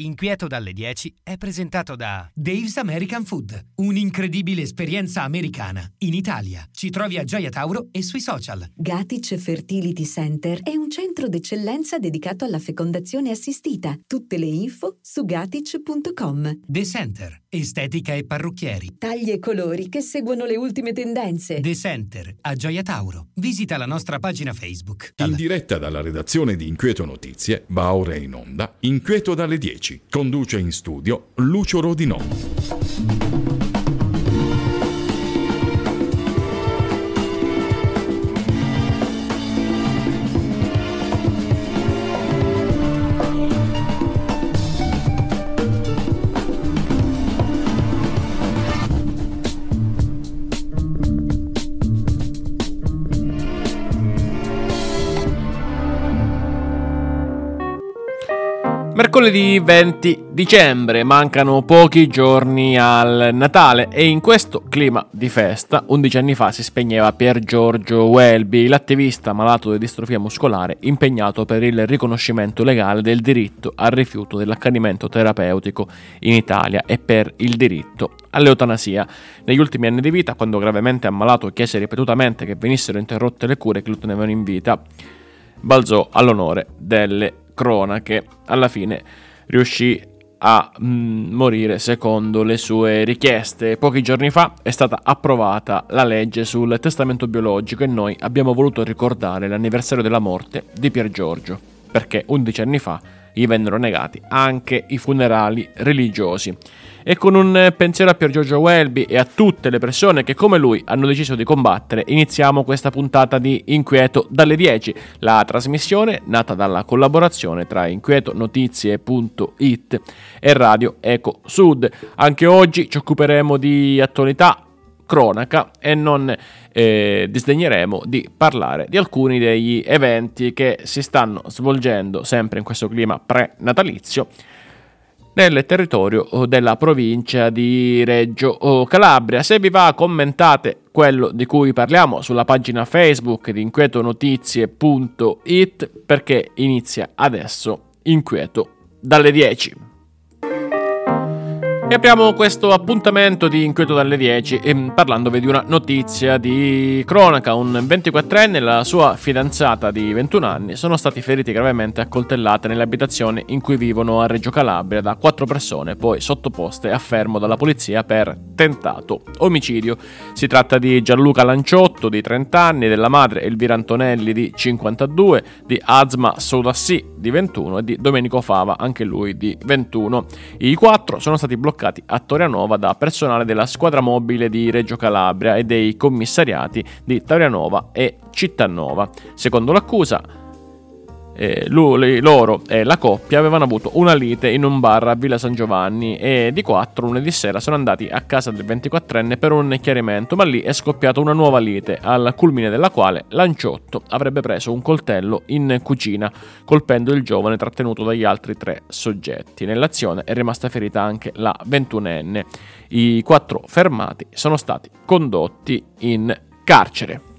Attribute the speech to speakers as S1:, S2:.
S1: Inquieto dalle 10 è presentato da
S2: Dave's American Food, un'incredibile esperienza americana in Italia. Ci trovi a Gioia Tauro e sui social.
S3: Gatic Fertility Center è un centro d'eccellenza dedicato alla fecondazione assistita. Tutte le info su gatic.com.
S2: The Center, estetica e parrucchieri.
S3: Tagli e colori che seguono le ultime tendenze.
S2: The Center a Gioia Tauro. Visita la nostra pagina Facebook.
S4: In diretta dalla redazione di Inquieto Notizie, va ora in onda Inquieto dalle 10. Conduce in studio Lucio Rodinò.
S5: Mercoledì 20 dicembre, mancano pochi giorni al Natale e in questo clima di festa 11 anni fa si spegneva Pier Giorgio Welby, l'attivista malato di distrofia muscolare impegnato per il riconoscimento legale del diritto al rifiuto dell'accanimento terapeutico in Italia e per il diritto all'eutanasia. Negli ultimi anni di vita, quando gravemente ammalato chiese ripetutamente che venissero interrotte le cure che lo tenevano in vita, balzò all'onore delle cronache. Alla fine riuscì a morire secondo le sue richieste. Pochi giorni fa è stata approvata la legge sul testamento biologico e noi abbiamo voluto ricordare l'anniversario della morte di Pier Giorgio, perché 11 anni fa gli vennero negati anche i funerali religiosi. E con un pensiero a Pier Giorgio Welby e a tutte le persone che come lui hanno deciso di combattere, iniziamo questa puntata di Inquieto dalle 10, la trasmissione nata dalla collaborazione tra inquietonotizie.it e Radio Eco Sud. Anche oggi ci occuperemo di attualità, cronaca e non disdegneremo di parlare di alcuni degli eventi che si stanno svolgendo sempre in questo clima pre-natalizio nel territorio della provincia di Reggio Calabria. Se vi va, commentate quello di cui parliamo sulla pagina Facebook di inquietonotizie.it, perché inizia adesso Inquieto dalle 10. E apriamo questo appuntamento di Inquieto dalle 10 parlandovi di una notizia di cronaca. Un 24enne e la sua fidanzata di 21 anni sono stati feriti gravemente a coltellate nell'abitazione in cui vivono a Reggio Calabria da 4 persone, poi sottoposte a fermo dalla polizia per tentato omicidio. Si tratta di Gianluca Lanciotto di 30 anni, della madre Elvira Antonelli di 52, di Azma Soudassi di 21 e di Domenico Fava, anche lui di 21. I 4 sono stati bloccati a Torianova da personale della squadra mobile di Reggio Calabria e dei commissariati di Torianova e Cittanova. Secondo l'accusa, loro e la coppia avevano avuto una lite in un bar a Villa San Giovanni e di 4 lunedì sera sono andati a casa del 24enne per un chiarimento, ma lì è scoppiata una nuova lite, al culmine della quale Lanciotto avrebbe preso un coltello in cucina, colpendo il giovane trattenuto dagli altri 3 soggetti. Nell'azione è rimasta ferita anche la 21enne. I 4 fermati sono stati condotti in carcere.